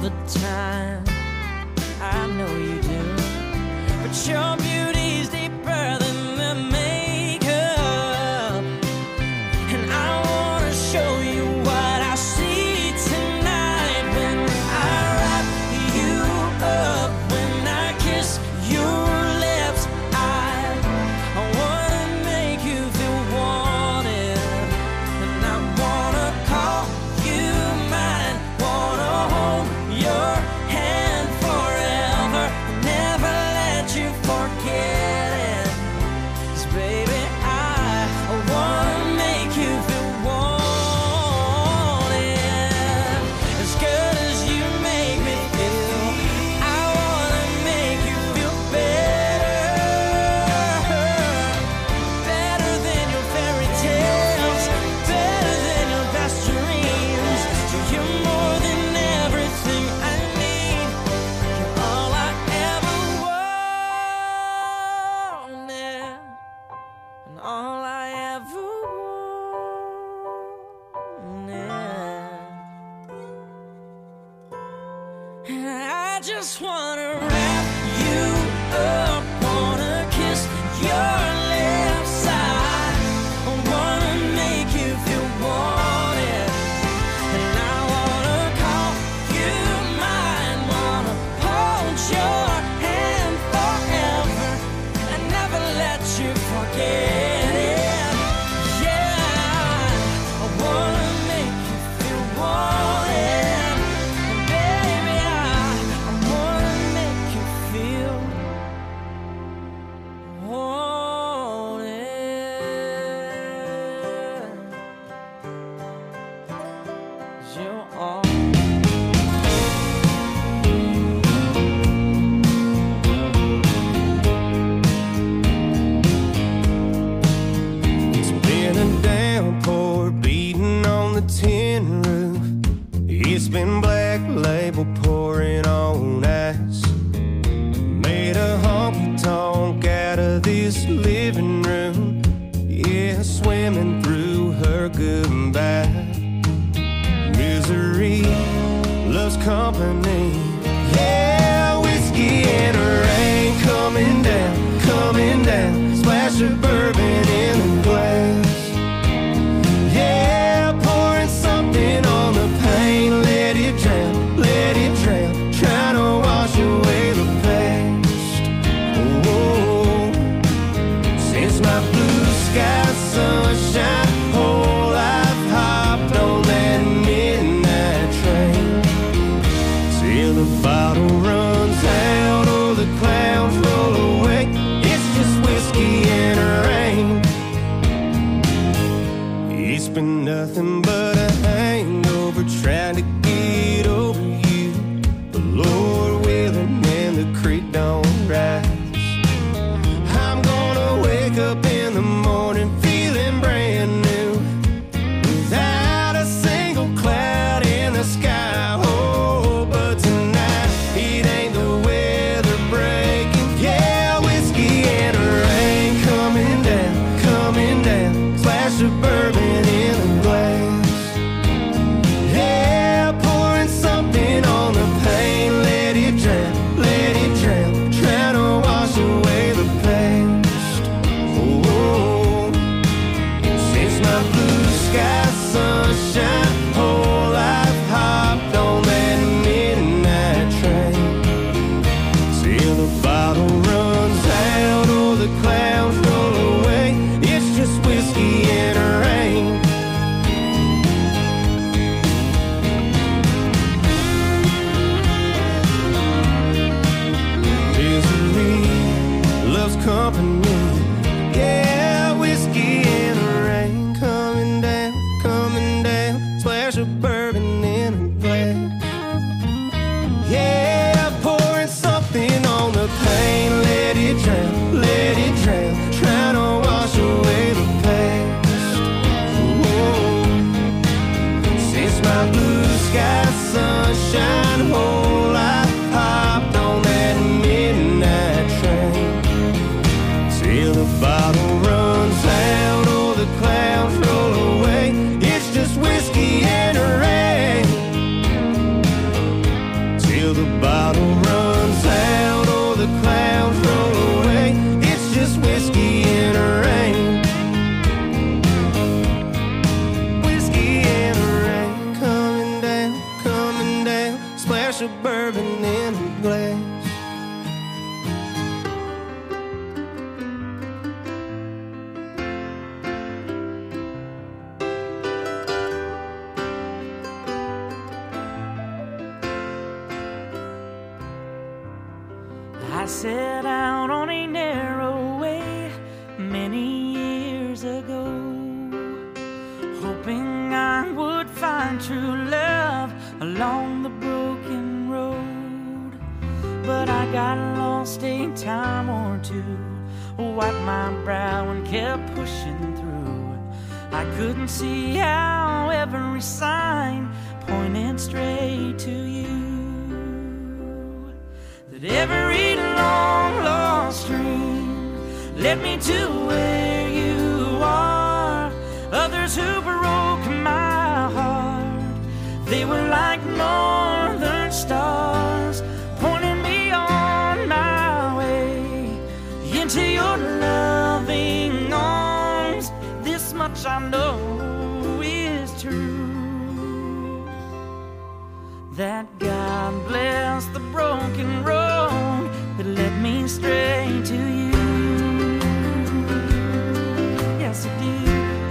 the time. I know you do, but your beauty's deeper than the makeup, and I wanna show you what I see tonight when I wrap you up, when I kiss your lips. I wanna make you feel wanted, and I wanna call you mine, wanna hold your hand forever, never let you forget it. 'Cause baby, I wanna make you feel wanted, as good as you make me feel. I wanna make you feel better, better than your fairy tales, better than your best dreams. You're more than everything I need. You're all I ever wanted, and all I ever wanted. And I just wanna wrap you up, wanna kiss your lips. I wanna make you feel wanted, and I wanna call you mine, wanna hold your hand forever and never let you forget it. Yeah, I wanna make you feel wanted, and baby, I wanna make you feel wanted. You're all. It's been a downpour beating on the tin roof. It's been Black Label pouring on ice. Made a honky tonk out of this living room. Yeah, swimming through her goodbye. Misery loves company. Yeah, whiskey and rain coming down. Splash of bourbon in the glass. Yeah, pouring something on the pain. Let it drown. Trying to wash away the past. Oh, since my blue sky sunshine, whole life hopped on that midnight train. Till the bottle runs out or the clouds roll away. It's just whiskey and rain. It's been nothing but a hangover trying to get over you. The Lord willing and the creek don't rise. I'm gonna wake up in the morning feeling brand new, without a single cloud in the sky. Oh, but tonight it ain't the weather breaking. Yeah, whiskey and rain coming down. Splash of bourbon in the glass. set out on a narrow way many years ago, hoping I would find true love along the broken road. But I got lost a time or two, wiped my brow and kept pushing through. I couldn't see how every sign pointed straight to you. That every long lost dream led me to where you are. Others who broke my heart, they were like northern stars, pointing me on my way into your loving arms. This much I know is true, that God bless the broken road that led me straight to you. Yes, it did.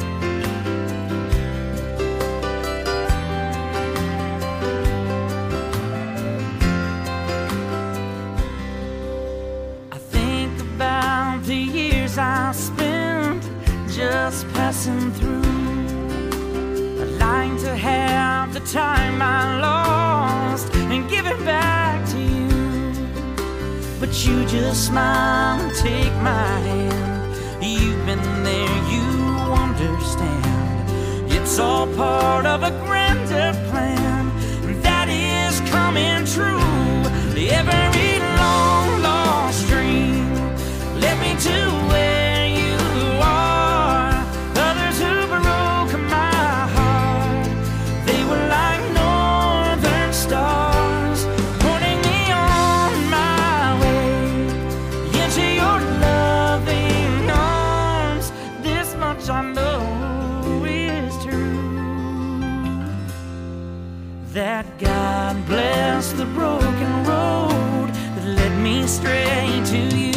I think about the years I spent just passing through. I'd like to have the time I lost and give it back to you, but you just smile and take my hand. You've been there, you understand. It's all part of a grander plan that is coming true. Every long lost dream led me to where you are. Others who broke my heart, they were like northern stars, pointing me on my way into your loving arms. This much I know is true, that God bless the broken road that led me straight to you.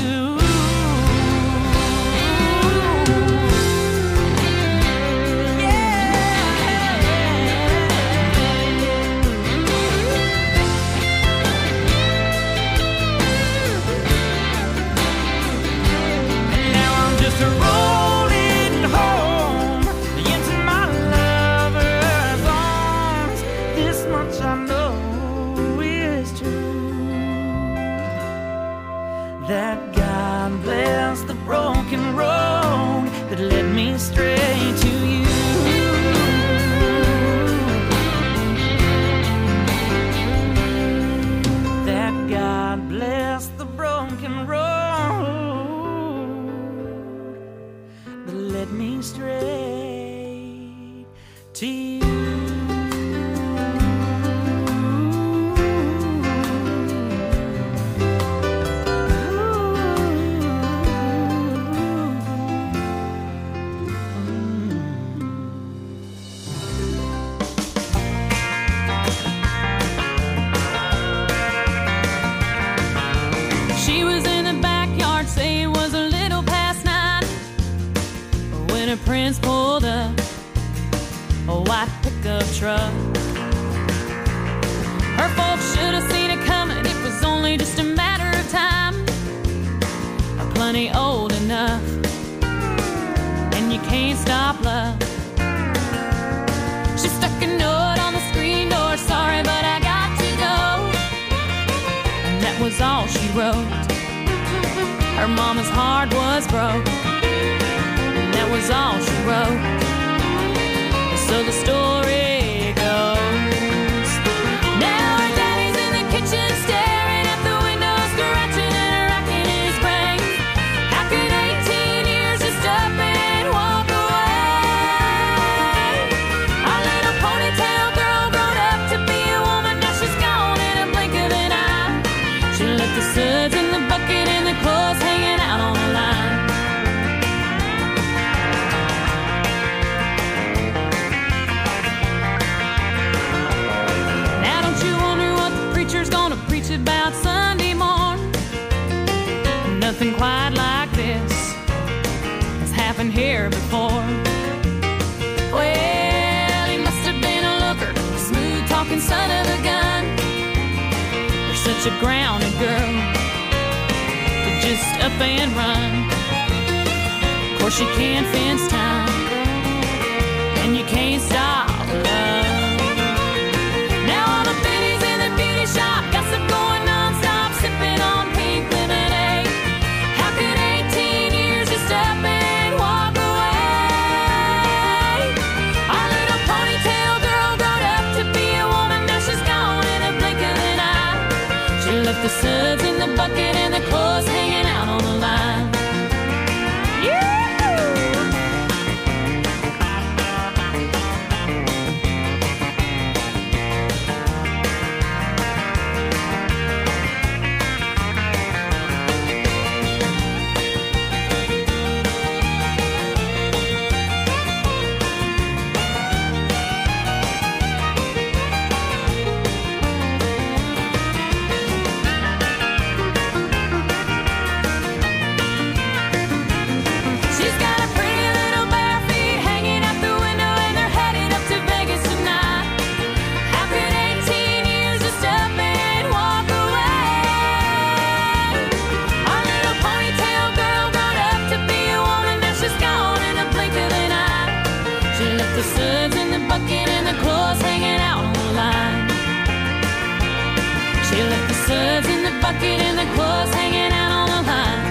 Rolling home into my lover's arms. This much I know is true, that God bless the broken road that led me straight to you. That God bless the broken road that led me straight to you. She was in the backyard, say it was a little past 9, when her prince pulled up a white pickup truck. Her folks should have seen it coming, it was only just a matter of time. Plenty old enough, and you can't stop love. She stuck a note on the screen door, sorry but I got to go. And that was all she wrote. Her mama's heart was broke, and that was all she wrote. So the story goes, now her daddy's in the kitchen staring at the window, scratching and racking his brain. How could 18 years just up and walk away? Our little ponytail girl grown up to be a woman, now she's gone in a blink of an eye. She left the suds in the bucket and the clothes hanging out on the line. Now don't you wonder what the preacher's gonna preach about Sunday morn? Nothing quite like this has happened here before. Well, he must have been a looker, a smooth-talking son of a gun, or such a grounded girl. up and run. Of course you can't fence time, and you can't stop love. Now all the biddies in the beauty shop gossip going non-stop, sipping on pink lemonade. How could 18 years just up and walk away? Our little ponytail girl grown up to be a woman, now she's gone in a blink of an eye. She left the suds in the bucket and the clothes hanging out on the line. The suds in the bucket and the clothes hanging out on the line. She left the suds in the bucket and the clothes hanging out on the line.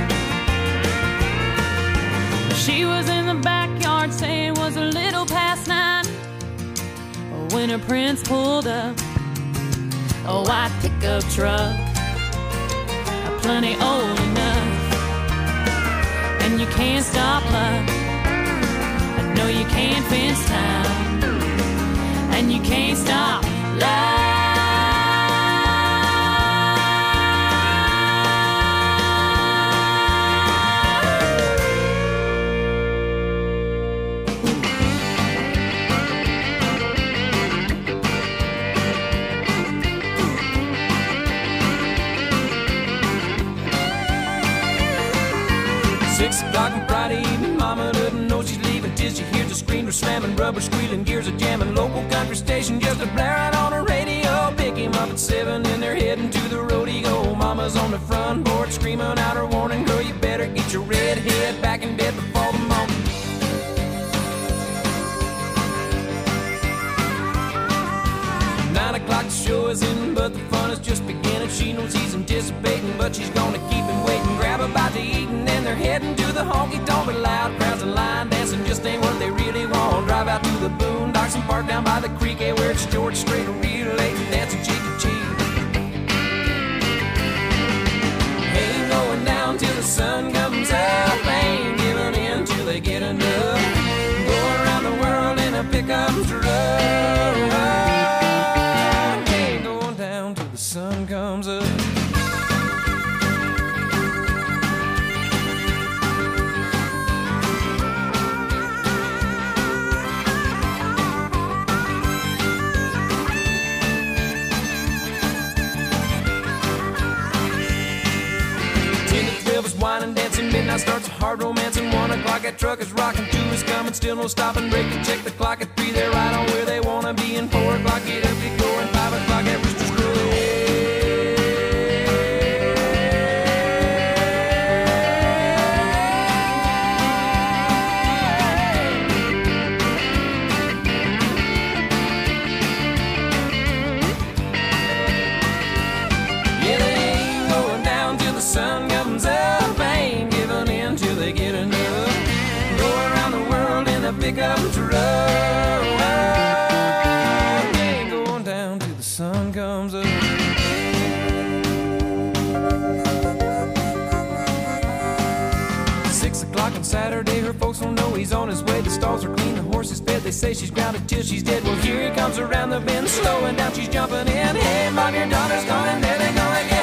She was in the backyard saying it was a little past 9 when her prince pulled up a white pickup truck, plenty old enough, and you can't stop love. No, you can't fence time, and you can't stop love. On Friday evening, mama doesn't know she's leaving till she hears the screamer slamming, rubber squealing, gears are jamming. Local country station just a blaring on the radio. Pick him up at 7 and they're heading to the rodeo. Mama's on the front porch screaming out her warning, girl, you better get your red head back in bed before the morning. The show is in, but the fun is just beginning. She knows he's anticipating, but she's gonna keep him waiting. Grab a bite to eat and then they're heading to the honky-tonk. But loud crowds and line dancing just ain't what they really want. Drive out to the boondocks and park down by the creek, where it's George Strait real late and dancing cheek to cheek. Ain't going down till the sun comes up, ain't giving in till they get enough. Go around the world in a pickup truck. Sun comes up. Wine and dancing, midnight starts a hard romancing. 1 o'clock, that truck is rocking. 2 is coming, still no stopping. Break to check the clock at 3, they're right on where they wanna be. And 4 o'clock, get up, get going. 5 o'clock, that rooster's crowing. Yeah, they ain't going down till the sun comes up. Ain't giving in till they get enough. Go around the world in a pickup truck. Ain't going down till the sun comes up. 6 o'clock on Saturday, her folks don't know he's on his way. The stalls are clean, the horse is fed. They say she's grounded till she's dead. Well, here he comes around the bend, slowing down, she's jumping in. Hey, Mom, your daughter's gone, and there they go again.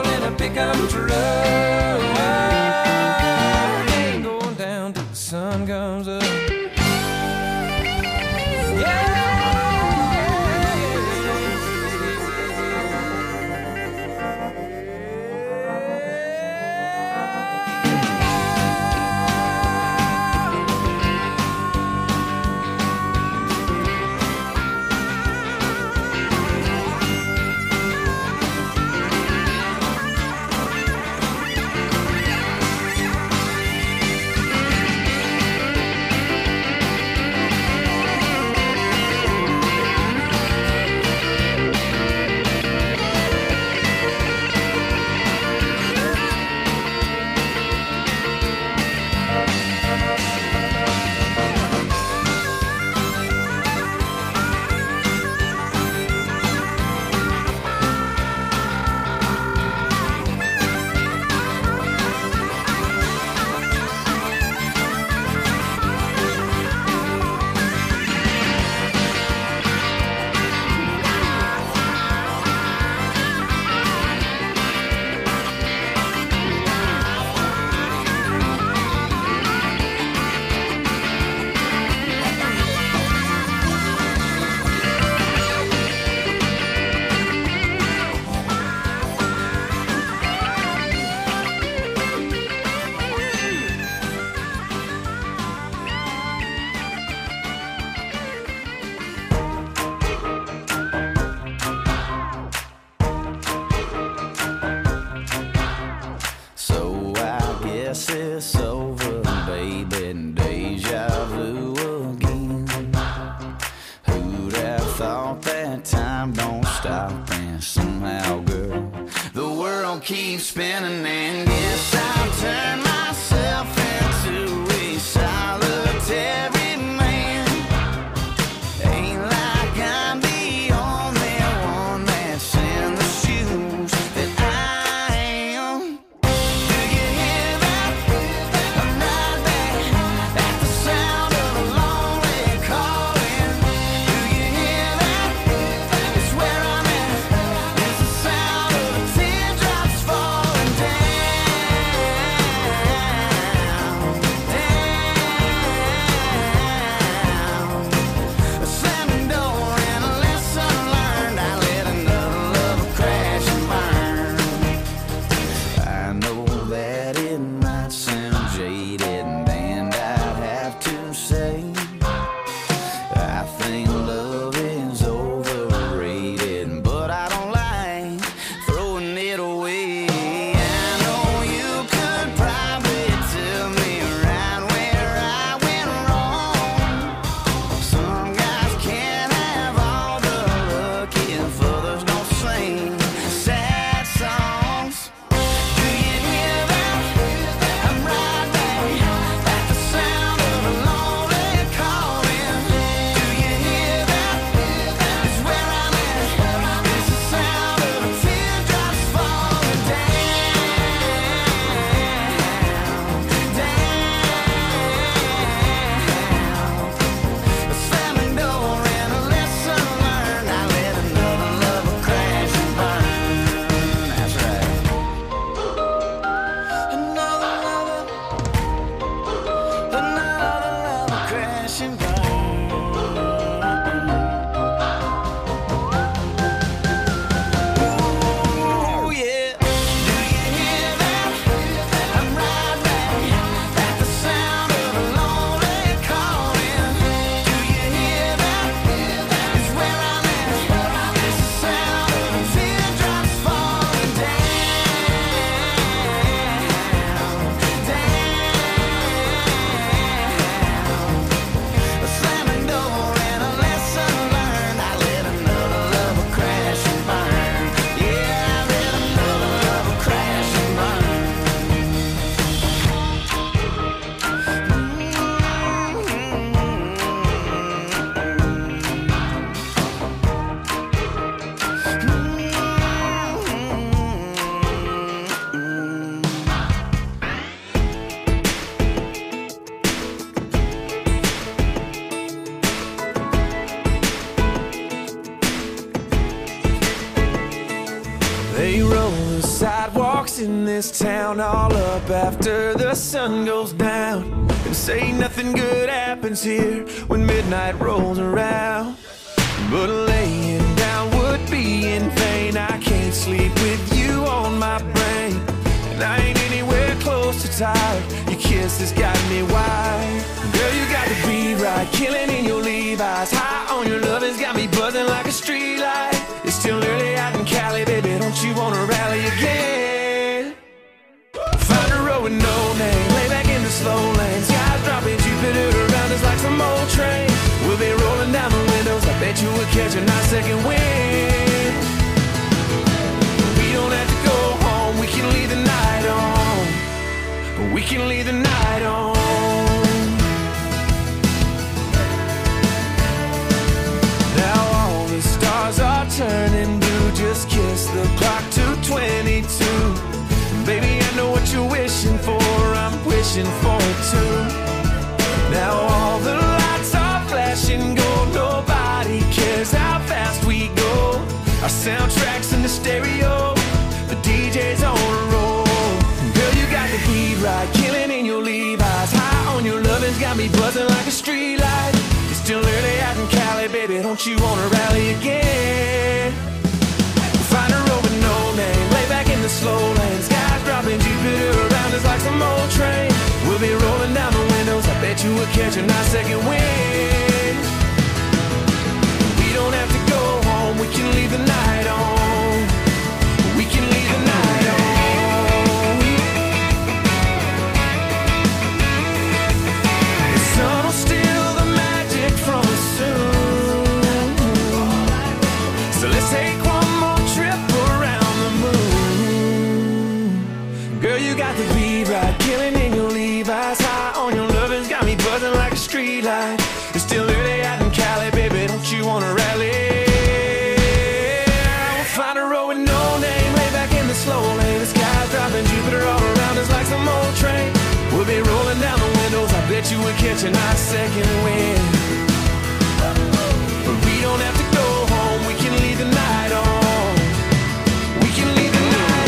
Sun keep spinning, and guess I'll turn myself into a solitary man. Ain't like I'm the only one that's in the shoes that I am. Do you hear that? I'm right back at the sound of a lonely calling. Do you hear that? It's where I'm at. It's the sound of the teardrops falling down, down. A slamming door and a lesson learned. I let another love crash and burn. I know that it might sound jaded, and I'd have to say I think love is overrated, but I don't like throwing it away. I know you could probably tell me right where I went wrong. Some guys can't have all the luck if others don't sing sad songs. Do you hear that? I'm right back at the sound of a lonely calling. Do you hear that? It's where I'm at. It's the sound of the teardrops falling down, down. A slamming door and a lesson learned. I let another lover crash and burn. That's right. Another lover crash and burn. Ooh, yeah. Do you hear that? I'm right back at the sound of a lonely calling. Do you hear that? It's where I'm at. It's the sound of the teardrops falling down, down. A slamming door and a lesson learned. I let another lover crash and burn. Yeah, I let another lover crash and burn. They roll the sidewalks in this town all up after the sun goes down, and say nothing good happens here when midnight rolls around. But laying down would be in vain. I can't sleep with you on my brain, and I ain't anywhere close to tired. Your kiss has got me wired. Girl, you got the beat right, killing in your Levi's. High on your love has got me buzzing like a street light. It's still early out in Cali, baby, don't you wanna rally again? Find a road with no name, lay back in the slow lane. Skies dropping, Jupiter around us like some old train. We'll be rolling down the windows, I bet you will catch a nice second wind. We don't have to go home, we can leave the night on. We can leave the night on. Now all the stars are turning blue. Just kiss the clock to 22. Baby, I know what you're wishing for, I'm wishing for it too. Now all the lights are flashing gold. Nobody cares how fast we go. Our soundtrack's in the stereo, the DJ's on a roll. Girl, you got the beat right, killing in your Levi's. High on your lovin's got me buzzing like a street light. It's still early out in Cali, baby, don't you wanna rally again? Find a road with no name, lay back in the slow lane. Skies dropping, Jupiter around us like some old train. We'll be rolling down the windows, I bet you will catch a nice second wind. We don't have to go home, we can leave the night on. We can leave the night on. The sun will steal the magic from us soon. So let's take one more trip around the moon. streetlight. It's still early out in Cali, baby, don't you wanna rally? We'll find a road with no name, lay back in the slow lane. The sky's dropping, Jupiter all around us like some old train. We'll be rolling down the windows, I bet you we'll catch a nice second wind. But we don't have to go home, we can leave the night on. We can leave the night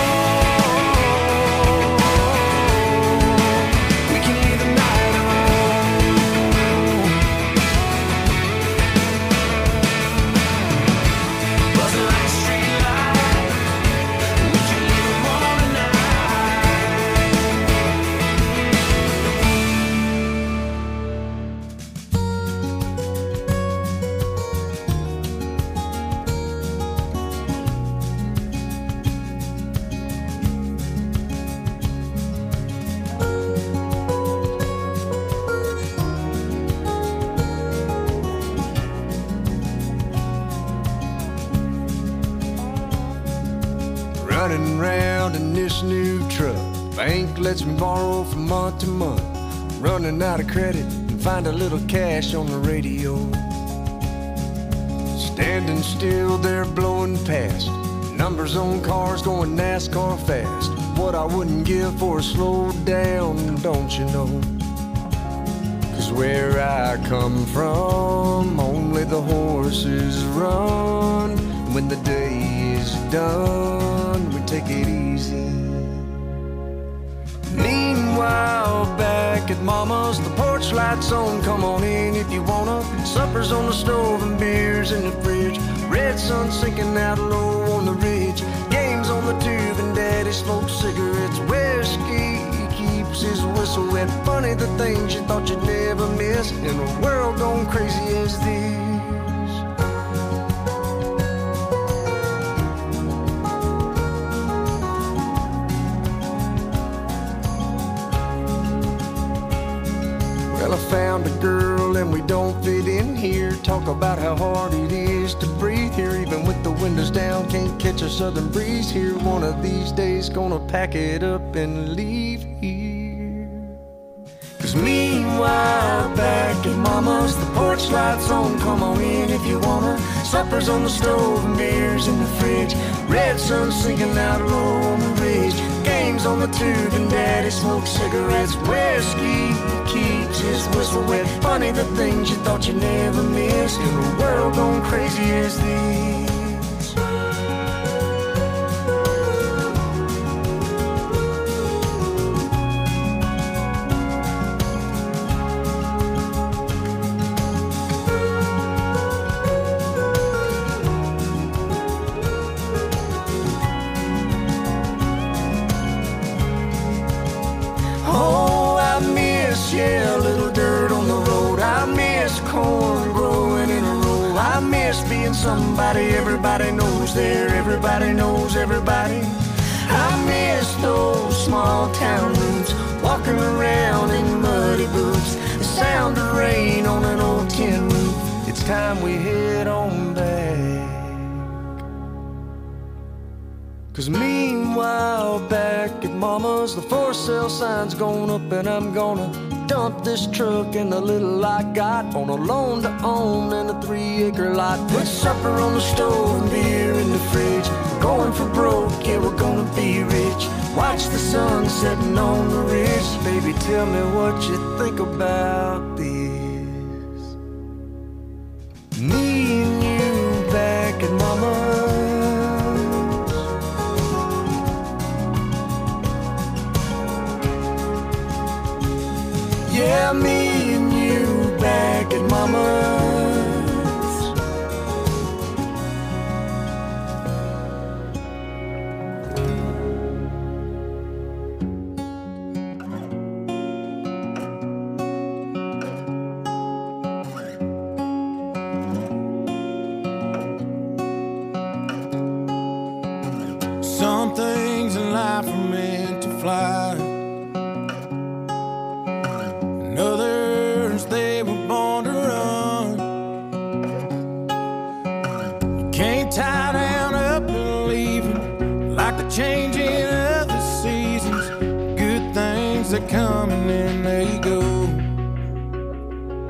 on. We can leave the night on. Buzzing like a street light. We can leave them on tonight. Running around in this new truck. Bank lets me borrow from month to month. Running out of credit and find a little cash on the radio. Standing still there blowing past. Numbers on cars going NASCAR fast. What I wouldn't give for a slow down, don't you know? 'Cause where I come from, only the horses run. When the day is done, we take it easy. Meanwhile, back at Mama's, the porch lights on, come on in if you wanna. Supper's on the stove and beers in the fridge. Red sun sinking out low on the ridge. Games on the tube and Daddy smokes cigarettes. Whiskey keeps his whistle wet. Funny the things you thought you'd never miss in a world gone crazy as this. Well, I found a girl and we don't fit in here. Talk about how hard it is to breathe here. Even with the windows down, can't catch a southern breeze here. One of these days gonna pack it up and leave here. 'Cause meanwhile, back at Mama's, the porch lights on, come on in if you wanna. Supper's on the stove and beers in the fridge. Red sun sinking out low on the ridge. Games on the tube and Daddy smokes cigarettes. Whiskey keeps his whistle wet. Funny the things you thought you'd never miss in a world gone crazy as this. Yeah, a little dirt on the road. I miss corn growing in a row. I miss being somebody everybody knows there. Everybody knows everybody. I miss those small town roots. Walking around in muddy boots. The sound of rain on an old tin roof. It's time we head on back. 'Cause meanwhile, back at Mama's, the for sale sign's going up and I'm gonna dump this truck and the little I got on a loan to own and a 3-acre lot. Put supper on the stove and beer in the fridge. Going for broke, yeah, we're gonna be rich. Watch the sun setting on the ridge. Baby, tell me what you think about this. Me and you back at Mama's. Yeah, me and you back at Mama's. Some things in life are meant to fly. And others, they were born to run. You can't tie down up and leave 'em like the changing of the seasons. Good things that come and then they go.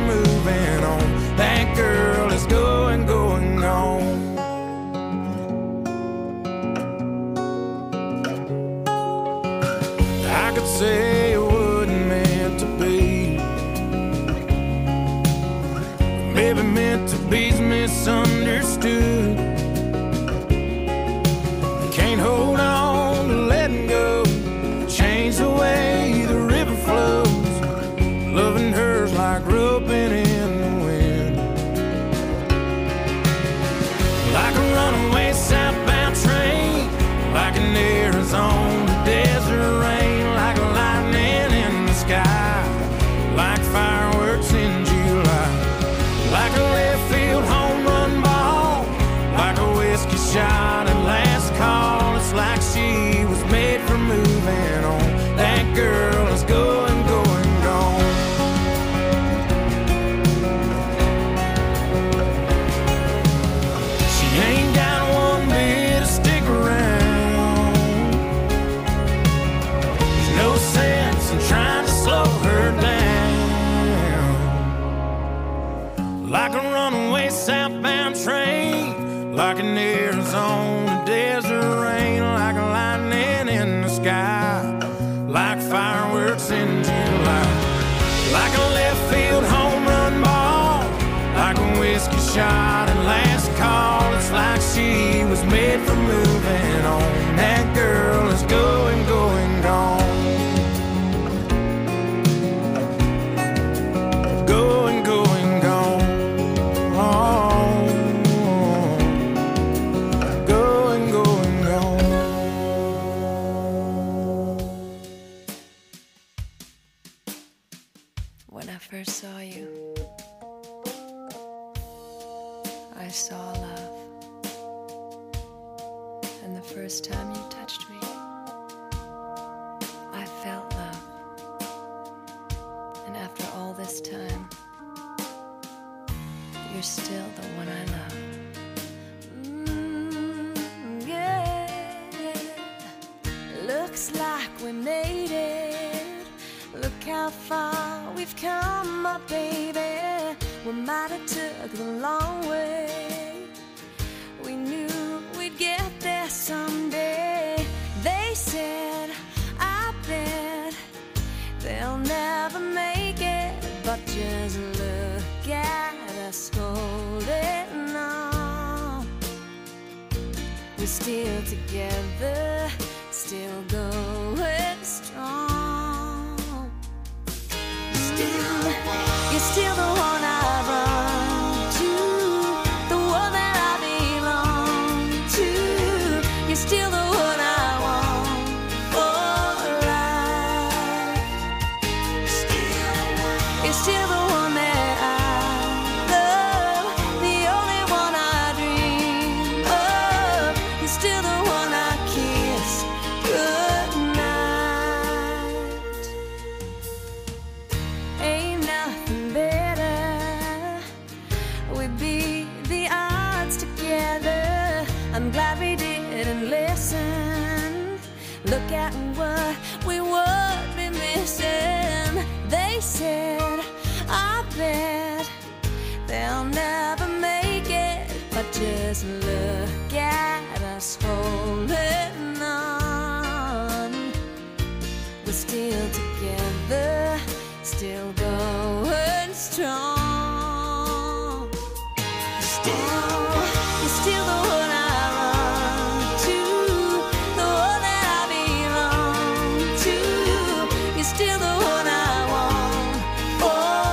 moving on. That girl is going, going, gone. I could say it wasn't meant to be, maybe meant to be's misunderstood. Can't hold on to letting go, change the way the river flows. Loving her's like roping in the wind, like a runaway southbound train, like an Arizona desert rain, like lightning in the sky, like fireworks in July, like a left field home run ball, like a whiskey shot at last call. It's like she was made for moving on. That girl is going, going, gone. She ain't got one bit to stick around. There's no sense in trying to slow her down. Like a runaway southbound train, like an Arizona desert rain, like a lightning in the sky, like fireworks in July, like a left field home run ball, like a whiskey shot at last call. It's like she was made for moving on. That girl is going, going, gone. Going, going, gone. Going, going, gone. When I first saw you, I saw love. And the first time you touched me, I felt love. And after all this time, you're still the one I love. Yeah. Looks like we made it. Look how far we've come, my baby. We might have took the long way. We knew we'd get there someday. They said, I bet they'll never make it, but just look at us holding on. We're still together, still going strong. You're still the one I run to, the one that I belong to. You're still the one I want for life. You're still the one that I love, the only one I dream of. You're still the one I kiss goodnight. Ain't nothing better. We beat the odds together. I'm glad we didn't listen. Look at what we would be missing. They said, I bet they'll never make it, but just look at us holding on. We're still together, still going strong. You're still the one I run to, the one that I belong to. You're still the one I want for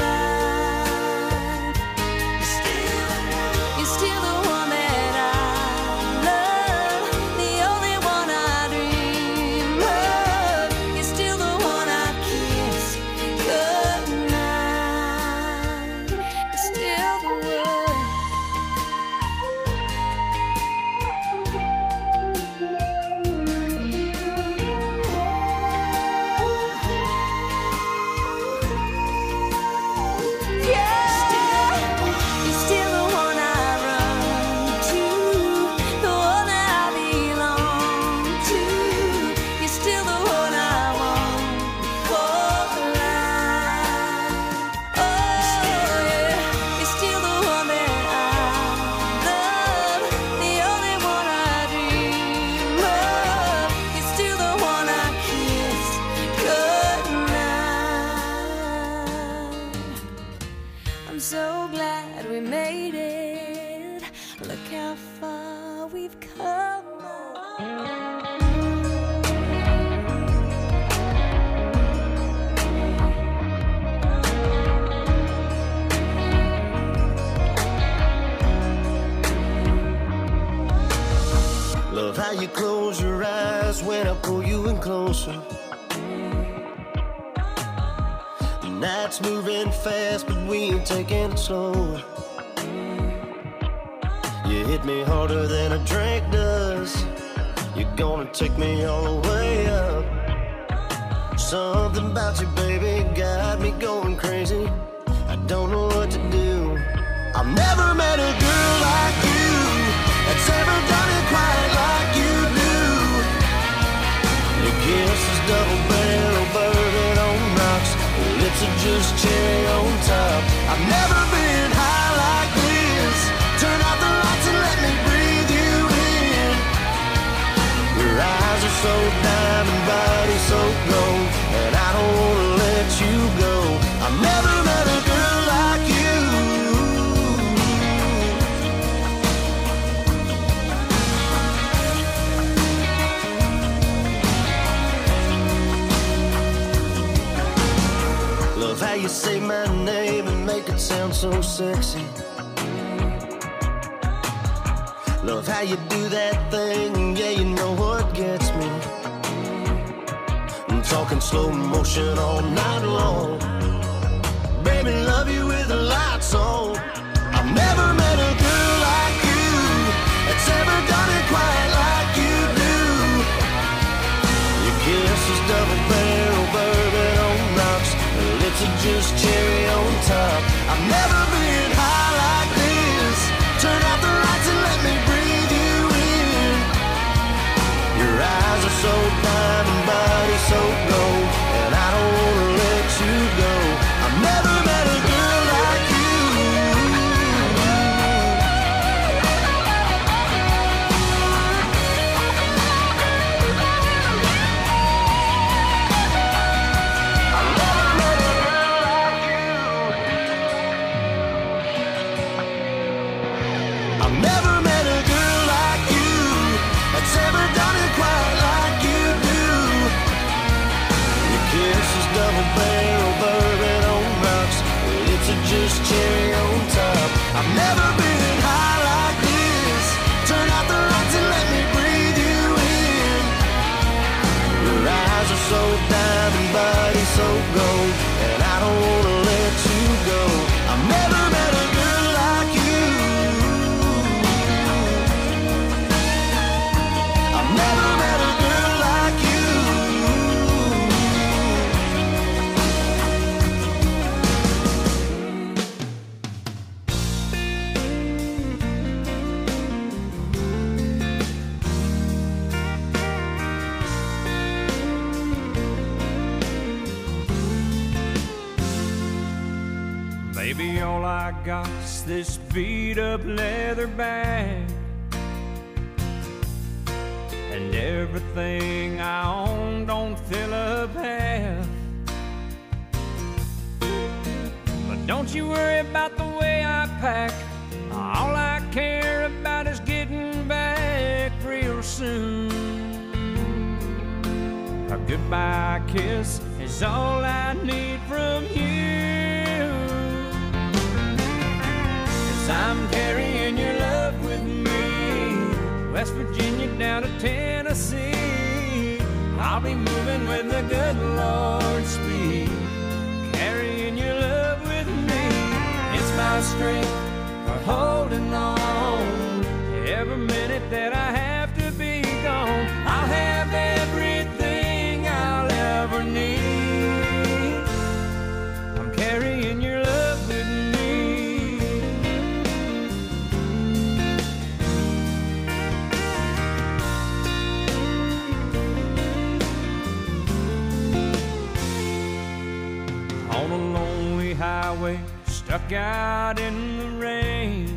life. You're still the one that I love, the only one I dream of. You're still the one I kiss goodnight. You're still the one. I'm so glad we made it. Look how far we've come. Love how you close your eyes when I pull you in closer. The night's moving fast, but we ain't taking it slower. You hit me harder than a drink does. You're gonna take me all the way up. Something about you, baby, got me going crazy. I don't know what to do. I've never met a girl like you that's ever done it quite like you do. Your kiss is double barrel bourbon on rocks. Your lips are just cherry on top. I've never been high like this. Turn out the lights and let me breathe you in. Your eyes are so diamond, body so gold, and I don't wanna let you go. I've never met a girl like you. Love how you say my name and make it sound so sexy. Love how you do that thing, yeah, you know what gets me. I'm talking slow motion all night long. Baby, love you with the lights on. I've never met a girl like you that's ever done it quite like you do. Your kiss is double barrel bourbon on rocks. Your lips are just cherry on top. I've never been high like this. Turn out the lights and let me breathe you in. Your eyes are so diamond, body so gold, and I don't wanna let you go. I've never met a girl like you. I've never met a girl like you. I've never met a girl like you that's ever done it quite like you do. Your kiss is double barrel bourbon on rocks. Your lips are just cherry on top. I've never been high like this. Turn out the lights and let me breathe you in. Your eyes are so diamond, body so gold, and I don't wanna let you go. I've never met a girl like you. I've never met a girl like you. Baby, all I got is this beat up leather bag, and everything I own don't fill up half. But don't you worry about the way I pack. All I care about is getting back real soon. A goodbye kiss is all I need from you. I'm carrying your love with me, West Virginia down to Tennessee. I'll be moving with the good Lord's speed, carrying your love with me. It's my strength for holding on. Every minute that I have to be gone, I'll have everything I'll ever need. I'm carrying your love with me. On a lonely highway, stuck out in the rain.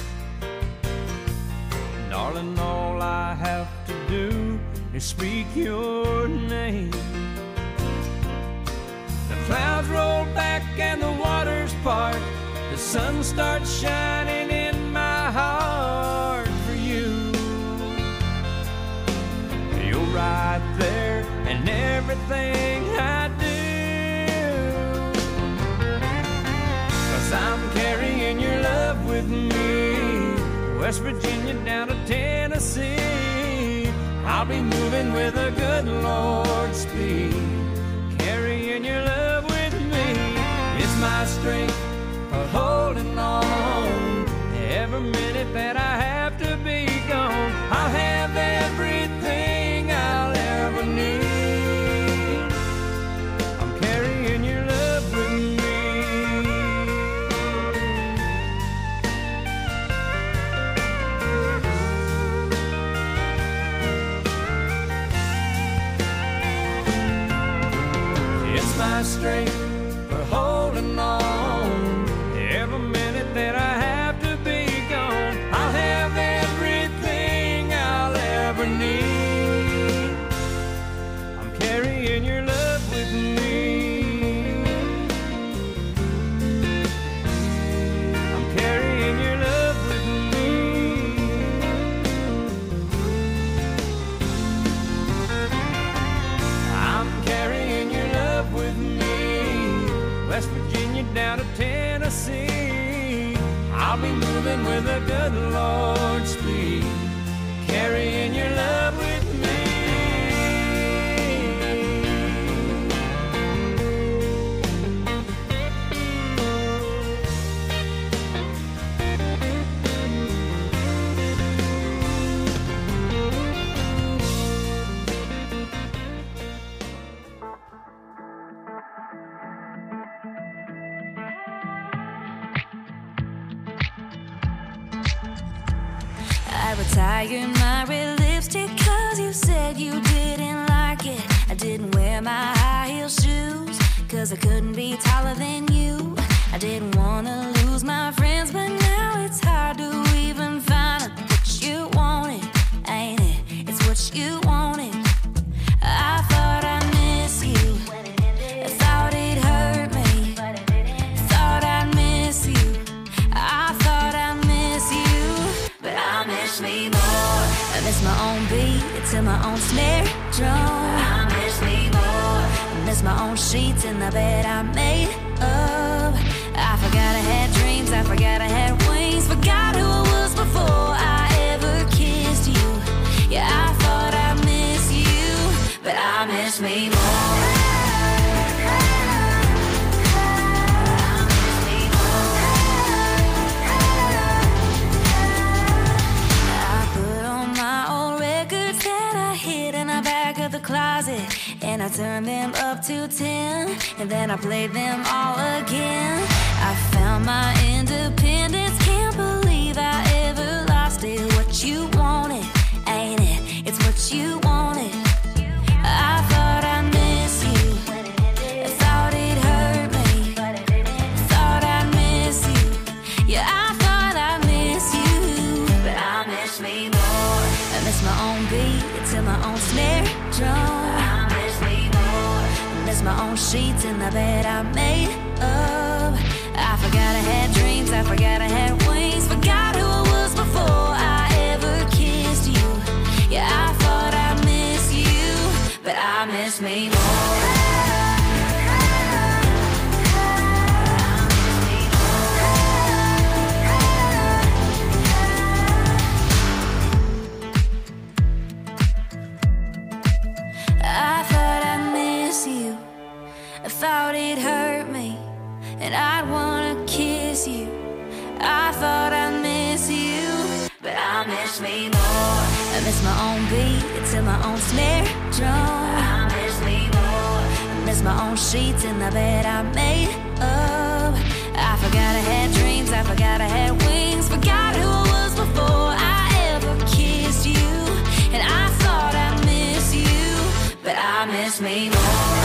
Darling, all I have to do is speak your name. The clouds roll back and the waters part. The sun starts shining in my heart for you. You're right there in everything I do. 'Cause I'm carrying your love with me, West Virginia down to Tennessee. I'll be moving with a good Lord's speed, carrying your love with me. It's my strength for holding on. Every minute that I have to be gone, I'll have everything I'll ever need. I'm carrying your love with me. It's my strength for holding on. Every minute that I have to be gone, I'll have everything I'll ever need. I'm carrying your love with me. I'm carrying your love with me. I'm carrying your love with me. West Virginia down to Tennessee. I'll be moving with a good Lord's speed, carrying your love with me. I retired my red lipstick 'cause you said you didn't like it. I didn't wear my high heel shoes 'cause I couldn't be taller than you. I didn't wanna lose my friends, but now it's hard to even find what you wanted, ain't it? It's what you wanted. I thought I'd miss you, I thought it hurt me, thought I'd miss you, I thought I'd miss you, but I miss me more. I miss my own beat to my own snare drum. I miss me more. I miss my own sheets in the bed I made up. I forgot I had dreams, I forgot I had wings, forgot who I was before I ever kissed you. Yeah, I thought I miss you, but I miss me more. Closet, and I turned them up to 10, and then I played them all again. I found my independence, can't believe I ever lost it. What you wanted, ain't it? It's what you wanted. I thought I'd miss you, I thought it hurt me, thought I'd miss you. Yeah, I thought I'd miss you, but I miss me more. I miss my own beat to my own snare drum. I miss me more. I miss my own sheets in the bed I made up. I forgot I had dreams, I forgot I had wings, forgot who I was before I ever kissed you. Yeah, I thought I'd miss you, but I miss me more. I thought it hurt me, and I'd wanna kiss you. I thought I'd miss you, but I miss me more. I miss my own beat to my own snare drum. I miss me more. I miss my own sheets in the bed I made up. I forgot I had dreams, I forgot I had wings, forgot who I was before I ever kissed you. And I thought I'd miss you, but I miss me more.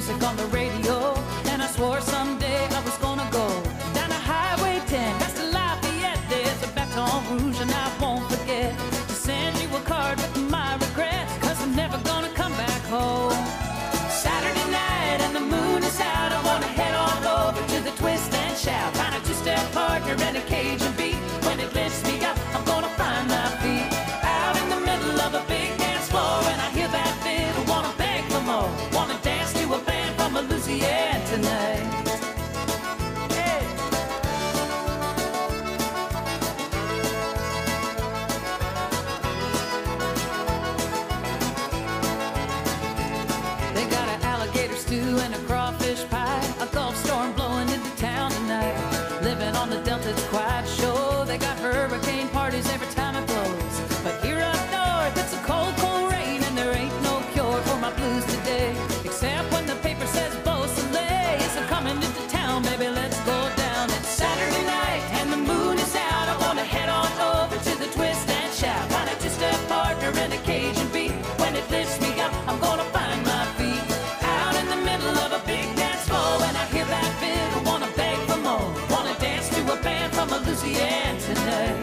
music on the radio, and I swore someday I was gonna go down to Highway 10, past the Lafayette. There's a Baton Rouge, and I won't forget to send you a card with my regrets, 'cause I'm never gonna come back home. Saturday night and the moon is out, I wanna head on over to the Twist and Shout, find a two-step partner and a Cajun beat. When it lifts me up, I'm gonna find my feet out in the middle of a big dance floor, and I hear that fiddle, wanna beg for more, wanna dance to a band from Louisiana tonight. Hey. They got an alligator stew and a crawfish pie, a Gulf storm blowing into town tonight. Living on the Delta, it's quite sure. They got hurricane parties every time it blows. But here up north, it's a cold, cold rain, and there ain't no cure for my blues today, except when the paper says Beausoleil is coming into town. Baby, let's go down. It's Saturday night and the moon is out. I wanna head on over to the Twist and Shout, find a two-step partner and a Cajun beat. When it lifts me up, I'm gonna find my feet out in the middle of a big dance floor, and I hear that fiddle, wanna beg for more, wanna dance to a band from Louisiana tonight.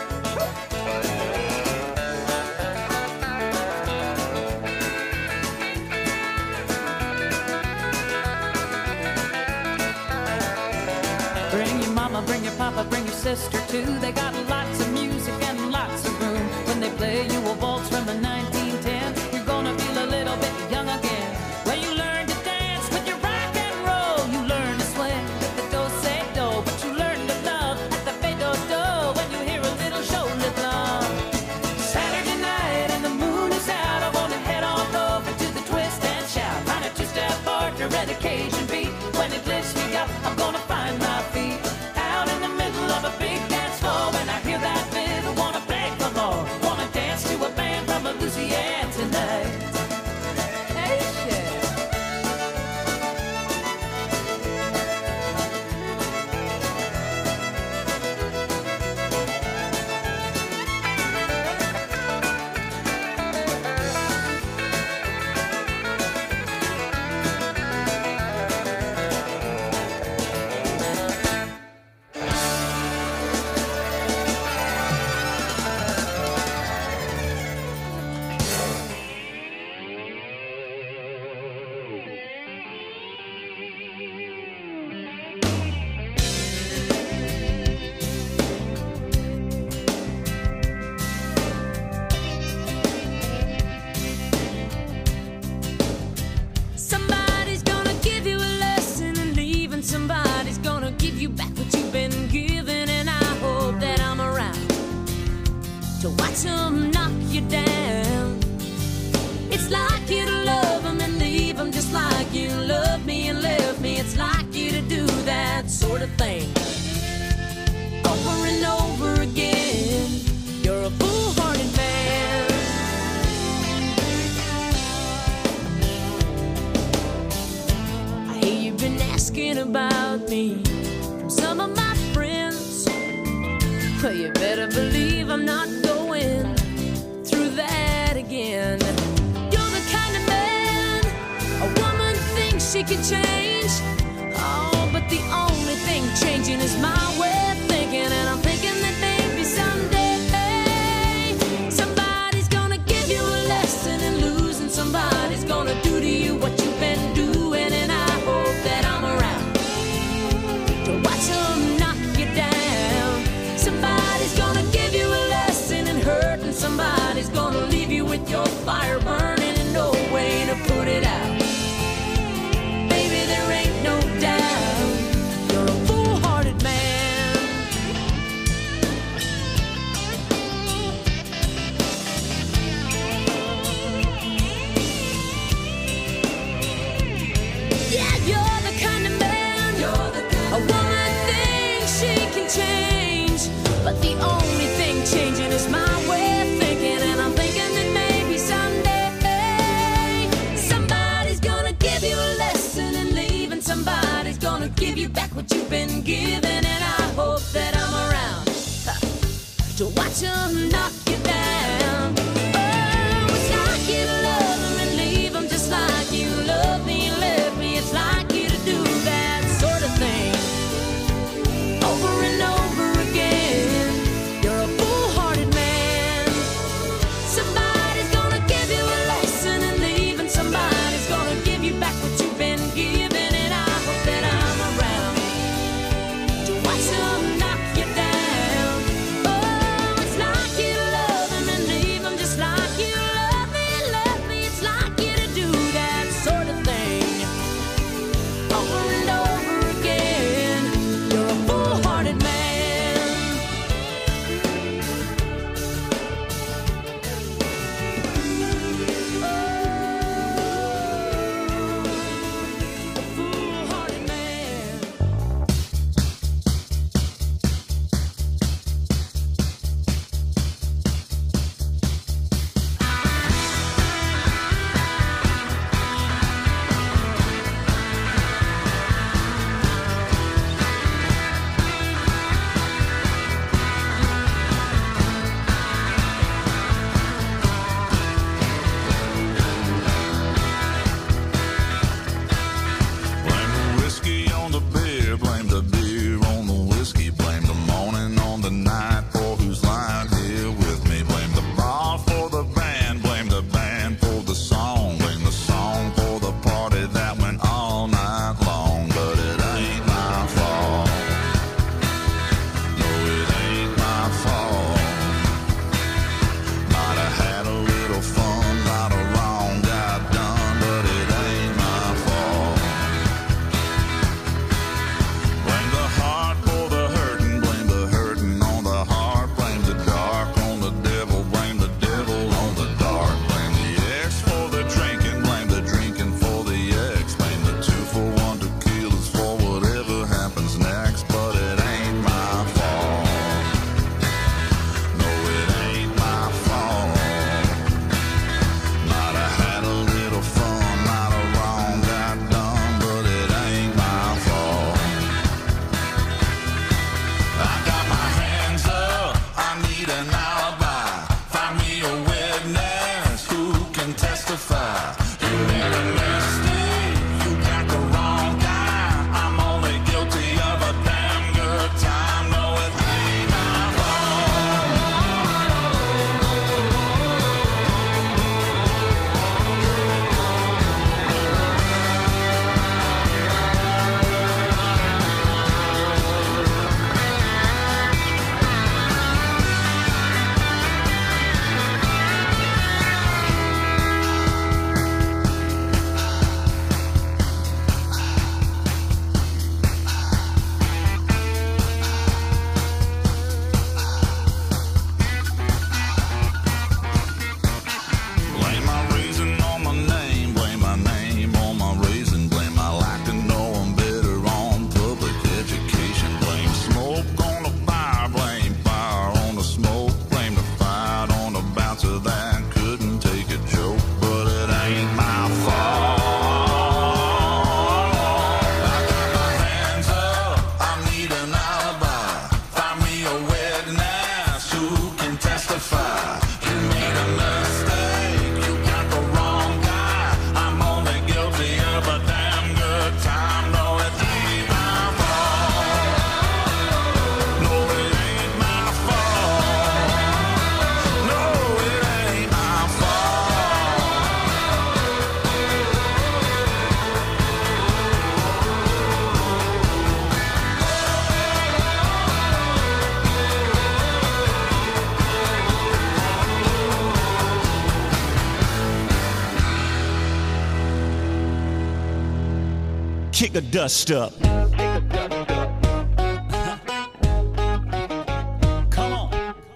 Bring your mama, bring your papa, bring your sister too. They got lots of music and lots of room. When they play you a waltz from the 1910, you're gonna feel a little bit young again. Well, you learn to dance with your rock and roll. You learn to swing with the do-say-do, but you learn to love at the fade-do-do when you hear a little shoulder thump. Saturday night and the moon is out. I wanna head on over to the Twist and Shout, find a two-step partner and a Cajun beat. When it lifts me up, I'm gonna find my feet out in the middle of a big dance floor, and I hear that fiddle, wanna beg for more, wanna dance to a band from Louisiana tonight. Hey, shit. Somebody's gonna give you a lesson and leave, and somebody's gonna give you back what you've been given. And I hope that I'm around to watch them knock you down. It's like you to love them and leave them, just like you love me and left me. It's like you to do that sort of thing over and over again. You're a foolhardy man. I hear you've been asking about me from some of my friends. Well, you better believe I'm not going through that again. You're the kind of man a woman thinks she can change. Oh, but the only thing changing is my way of thinking, and I'm thinking that maybe someday somebody's gonna give you a lesson in losing. Somebody's gonna do to you what you've been doing, and I hope that I'm around to watch them knock you down. Somebody's gonna give you a lesson in hurt, and somebody's gonna leave you with your fire burning and no way to put it out. Baby, there ain't no doubt you're a foolhardy man. Yeah, you're the kind of man a woman thinks she can change, but the only thing changing is my way of thinking, and I'm thinking that maybe someday somebody's gonna give you a lesson in leaving. Somebody's gonna give you back what you've been given, and I hope that I'm around to watch them knock you down. Oh, it's like you love them and leave them, just like you love me and left me. It's kick the dust up. Come on.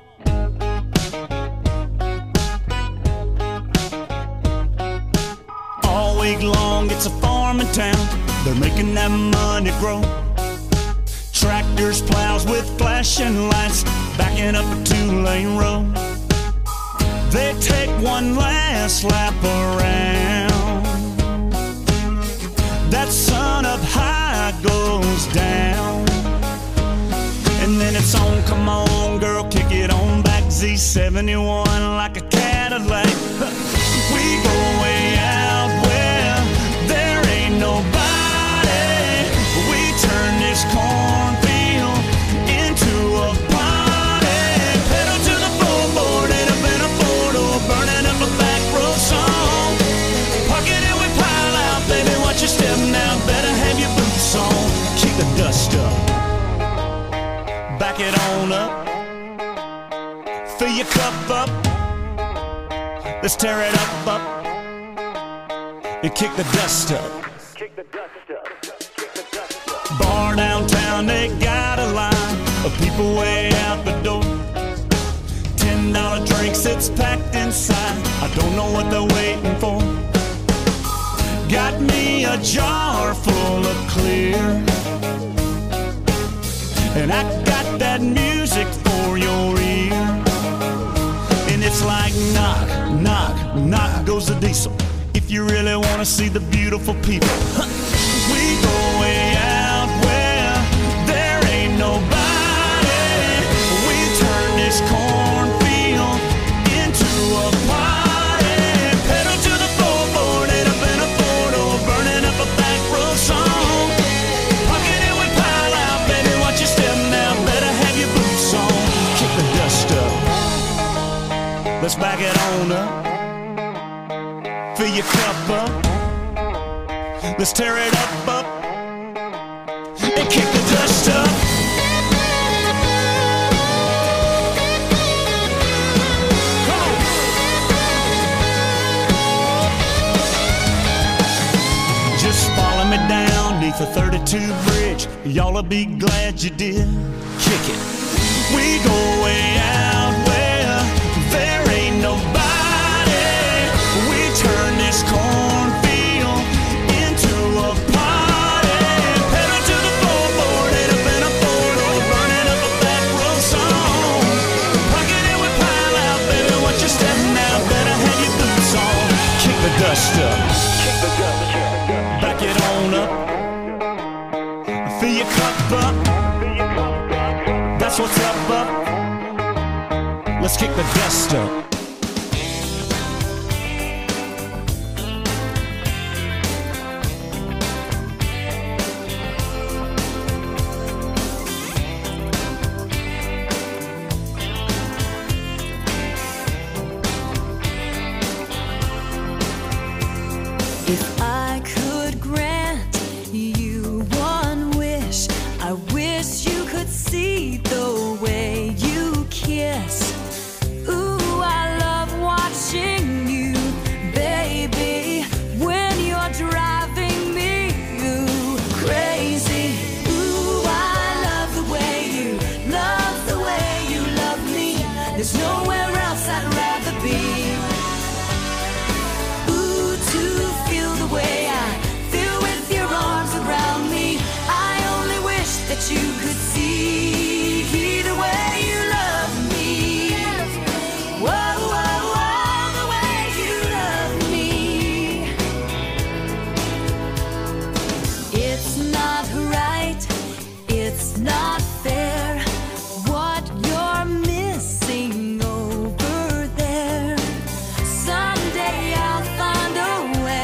All week long, it's a farming town. They're making that money grow. Tractors, plows with flashing lights, backing up a two-lane road. They take one last lap around. That sun up high goes down. And then it's on, come on girl, kick it on back. Z71 like a Cadillac. We go way out where there ain't nobody. We turn this cornfield into a party. Pedal to the floorboard, end up in a photo, burning up a back road song. Park it and we pile out, baby, watch your step now. Better have your boots on. Kick the dust up, back it on up, fill your cup up. Let's tear it up, and kick the dust up. Bar downtown, they got a line of people way out the door. $10 drinks, it's packed inside. I don't know what they're waiting for. Got me a jar full of clear, and I got that music for your ear. And it's like knock, knock, knock goes the diesel. If you really wanna see the beautiful people, we go way out where there ain't nobody. We turn this cornfield into a party. Pedal to the floorboard, end up in a photo, burning up a back road song. Pocket it, we pile out, baby, watch your step now. Better have your boots on. Kick the dust up. Let's back it on up. Fill your cup up. Let's tear it up, and kick the dust up. Come on. Just follow me down neath the 32 bridge. Y'all'll be glad you did. Kick it. We go way out where there ain't nobody. We turn this cornfield into a party. Pedal to the floorboard, end up in a photo, burning up a back road song. Pocket it, we pile out, baby, watch your step now. Better have your boots on. Kick the dust up, back it on up, fill your cup up. That's what's up. Let's kick the dust up. If I could grant you one wish, I wish you could see the way you kiss. Ooh, I love watching you, baby, when you're driving me crazy. Ooh, I love the way you love me. There's nowhere else I'd rather be.